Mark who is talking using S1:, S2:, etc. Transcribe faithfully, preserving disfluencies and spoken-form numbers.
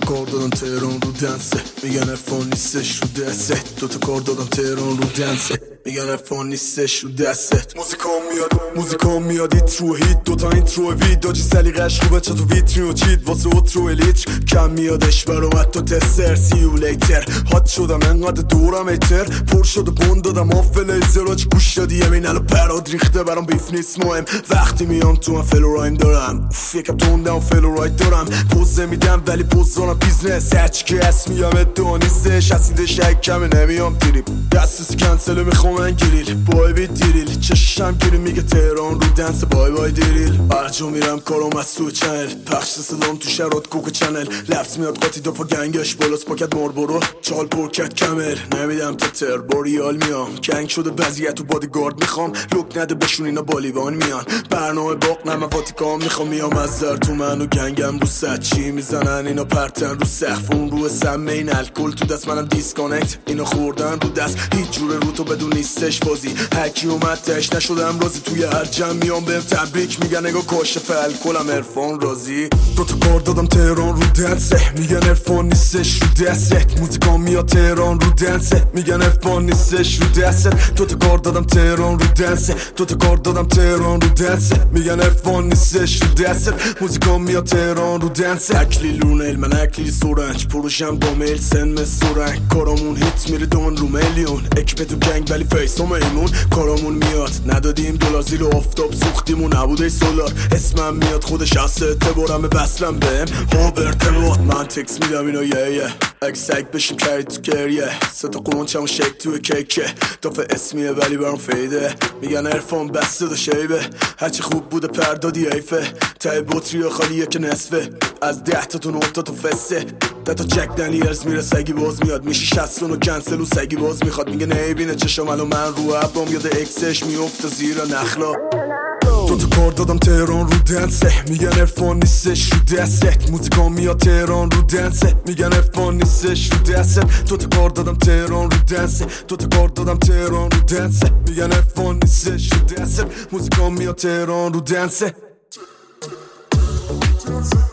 S1: کار دادم تهران رو دنسه، میگن ارفان نیستش رو دسته. دوتا کار دادم تهران رو دنسه، میگن ارفان نیستش رو دستت. موزیکام میاد موزیکام میاد ایت رو هیت، دوتا اینترو وید داجی سلیقش رو بچه تو ویترین و چید واسه اوترو الیچ کم میادش برام حتی تستر. سی یو لیتر هات شدم انقدر دورم ایتر پر شده بون دادم آف لیزر آج گوش دادی یمین الو پراد ریخته برام بیف نیست مهم. وقتی میام تو من فلو رایم دارم اوف یکم توندم و فلو رایت دارم پوزه میدم ولی پوز دارم بیزنس هرچی که اسم میام ادعا نیستش اسیده شک کمه نمیام تریپ دسترسی کنسله میخوام من گریل بای بی دیریل چشم گیری میگه تهران رو دنس بای بای دیریل هر جا میرم کارم از تو چنل پخش سلام تو شرات کوک چنل لفت میاد قاطی دفا گنگش بالاست پاکت ماربورو چال پرکت کمل نمیدم تتر با ریال میام گنگ شده وضعیت تو بادیگارد میخوام لوک نده بشون اینا بالیوان میان برنامه باق نمه واتیکان میخوام میام از در تو منو گنگم رو ست چی میزنن اینا پرتن رو سقف اون رو سمه این الکل تو دست منم دیسکانکت اینا خوردن رو دست هیچ جوره رو تو بدون نیستش بازی هکی اومد تش نشدم رازی توی هر جمع میام بهم تبریک میگن نگاه کاشف الکلم عرفان رازی دوتا کار دادم تهران رو دنسه میگن عرفان نیستش رو دستت موزیکام میاد تهران رو دنسه میگن عرفان نیستش رو دستت دوتا کار دادم تهران رو دنسه دوتا کار دادم تهران رو دنسه میگن عرفان نیستش رو دستت موزیکام میاد تهران رو دنسه اکلی لونل من اکلی سورنج پروشم با میل سن مسورنج کارامون هیت میره دون رو میلیون اکیپ تو گنگ ولی فیس هم ایمون کارامون میاد ندادیم دلار زیر آفتاب سوختیمون نبوده سولار اسمم میاد خودش از اعتبارم بسلم بهم ها برتباط من تکس میدم اینا یه یه اگه سگ بشیم کرید تو کریه ستا قرونچم و شک توی کیکه دافه اسمیه ولی برام فیده میگن عرفان بسته دا شیبه هرچی خوب بوده پردادی ایفه تای بطری خالیه که نصفه از ده تا تو نه تا تو فسته ده تا جک دنیلز میره سگی باز میاد میشه شستون و کنسل و سگی باز میخواد میگه نیبینه چشم الو من رو عبام یاد اکسش میفته زیر نخلا دوتا کار دادم تهران رو دنسه میگن عرفان نیستش رو دستت موزیکام میاد تهران رو دنسه میگن عرفان نیستش رو دستت دوتا کار دادم تهران رو دنسه دوتا کار دادم تهران رو دنسه میگن عرفان نیستش رو دستت موزیکام میاد تهران رو دنسه